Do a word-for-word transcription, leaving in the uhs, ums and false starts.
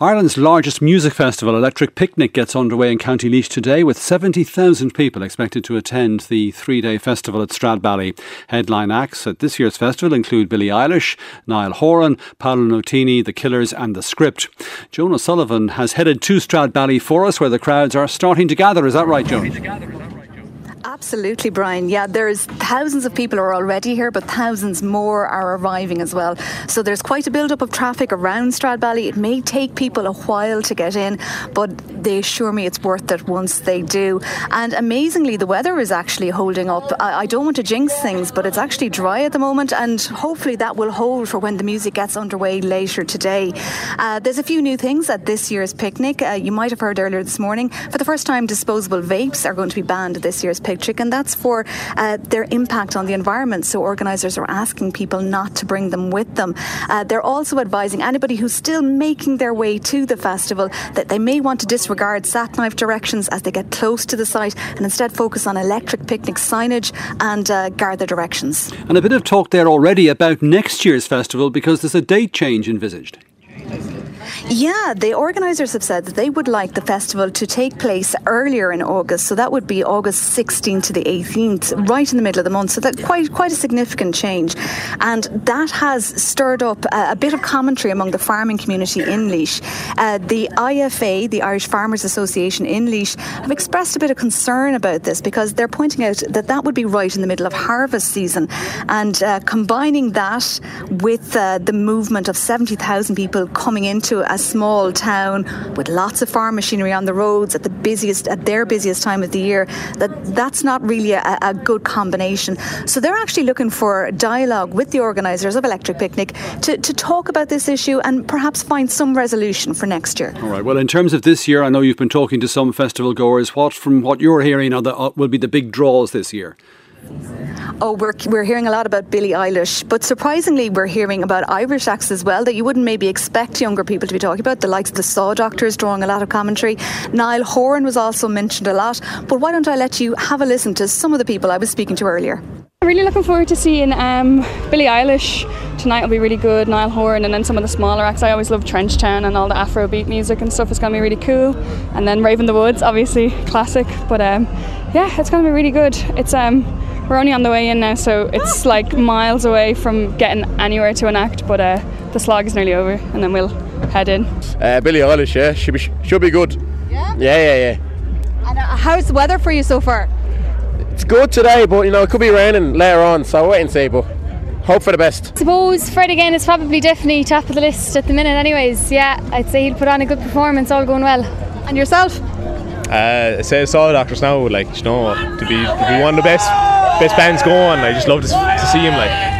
Ireland's largest music festival, Electric Picnic, gets underway in County Laois today with seventy thousand people expected to attend the three-day festival at Stradbally. Headline acts at this year's festival include Billie Eilish, Niall Horan, Paolo Nutini, The Killers and The Script. Joan O'Sullivan has headed to Stradbally for us, where the crowds are starting to gather. Is that right, Joan? Absolutely, Brian. Yeah, there's thousands of people are already here, but thousands more are arriving as well. So there's quite a build-up of traffic around Stradbally. It may take people a while to get in, but they assure me it's worth it once they do. And amazingly, the weather is actually holding up. I, I don't want to jinx things, but it's actually dry at the moment, and hopefully that will hold for when the music gets underway later today. Uh, there's a few new things at this year's picnic. Uh, you might have heard earlier this morning, for the first time, disposable vapes are going to be banned at this year's picnic. And that's for uh, their impact on the environment. So organisers are asking people not to bring them with them. Uh, they're also advising anybody who's still making their way to the festival that they may want to disregard sat-nav directions as they get close to the site and instead focus on Electric Picnic signage and uh, guard their directions. And a bit of talk there already about next year's festival, because there's a date change envisaged. Yeah, the organisers have said that they would like the festival to take place earlier in August, so that would be August sixteenth to the eighteenth, right in the middle of the month, so that's quite quite a significant change. And that has stirred up a, a bit of commentary among the farming community in Laois. Uh, the I F A, the Irish Farmers Association in Laois, have expressed a bit of concern about this, because they're pointing out that that would be right in the middle of harvest season, and uh, combining that with uh, the movement of seventy thousand people coming into a small town with lots of farm machinery on the roads at the busiest at their busiest time of the year, that that's not really a, a good combination. So they're actually looking for dialogue with the organisers of Electric Picnic to, to talk about this issue and perhaps find some resolution for next year. All right. Well, in terms of this year, I know you've been talking to some festival goers. What, from what you're hearing, are the, uh, will be the big draws this year? Oh, we're we're hearing a lot about Billie Eilish, but surprisingly we're hearing about Irish acts as well that you wouldn't maybe expect younger people to be talking about. The likes of the Saw Doctors drawing a lot of commentary. Niall Horan was also mentioned a lot. But why don't I let you have a listen to some of the people I was speaking to earlier. I'm really looking forward to seeing um, Billie Eilish. Tonight will be really good, Niall Horan, and then some of the smaller acts. I always love Trenchtown and all the Afrobeat music and stuff. It's going to be really cool. And then Rave in the Woods, obviously, classic. But um, yeah, it's going to be really good. It's um, We're only on the way in now, so it's like miles away from getting anywhere to an act, but uh, the slog is nearly over, and then we'll head in. Uh, Billie Eilish, yeah, should be, should be good. Yeah? Yeah, yeah, yeah. And uh, how's the weather for you so far? It's good today, but you know, it could be raining later on, so wait and see, but hope for the best. I suppose Fred again is probably definitely top of the list at the minute anyways. Yeah, I'd say he'll put on a good performance, all going well. And yourself? Uh, I say Saw Doctors now, like, you know, to be, to be one of the best best bands going. I just love to, to see him, like.